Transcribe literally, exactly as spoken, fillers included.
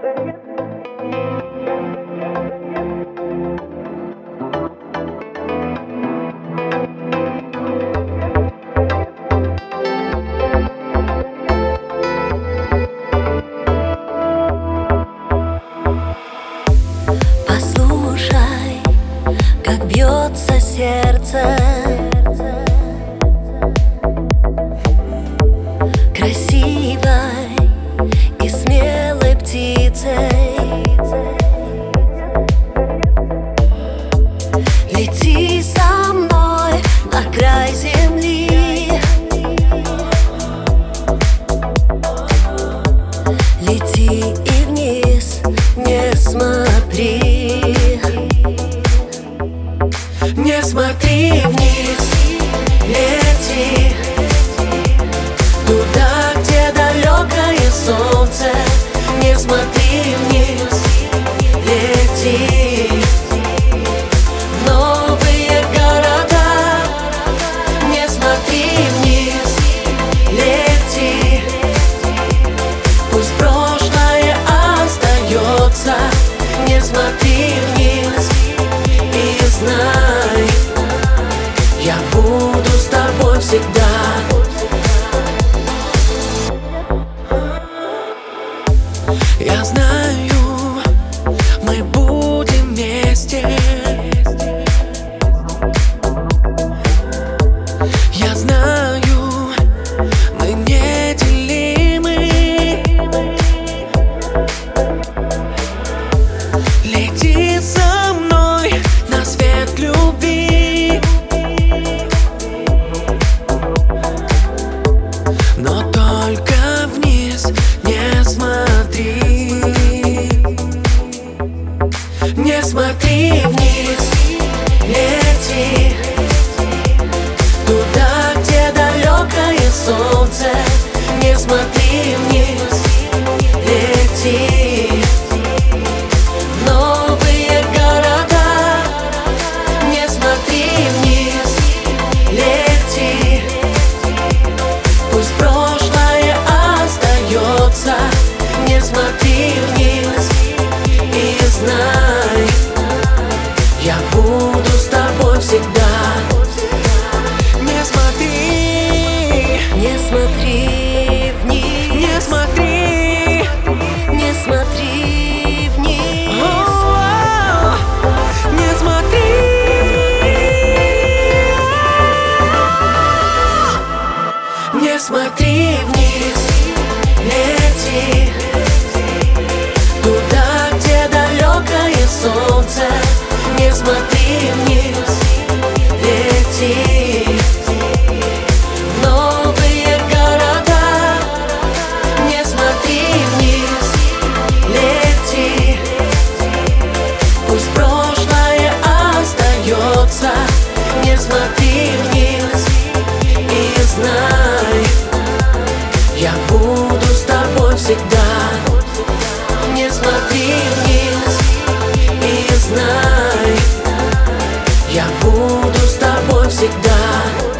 Послушай, как бьется сердце красивой и смелой птицей. Лети со мной на край земли, лети и вниз не смотри. Не смотри вниз, лети туда, где далекое солнце. Не смотри вниз, лети в новые города. Не смотри вниз, лети, пусть прошлое остается. Не смотри вниз и знай, я буду с тобой всегда. Я знаю, мы будем вместе. Я знаю, мы неделимы. Лети со мной на свет любви, но только вниз не смотри. Не смотри вниз, лети туда, где далекое солнце. Не смотри вниз, лети в новые города. Не смотри вниз, лети, пусть прошлое остается. Не смотри вниз и знай, я буду с тобой всегда. Не смотри, Не смотри вниз, не смотри, не смотри вниз. о, не смотри. Не смотри вниз, лети туда, где далекое солнце. Не смотри вниз, лети в новые города. Не смотри вниз, лети, пусть прошлое остается. Не смотри вниз и знай, я буду с тобой всегда. Не смотри вниз и знай, я буду с тобой всегда.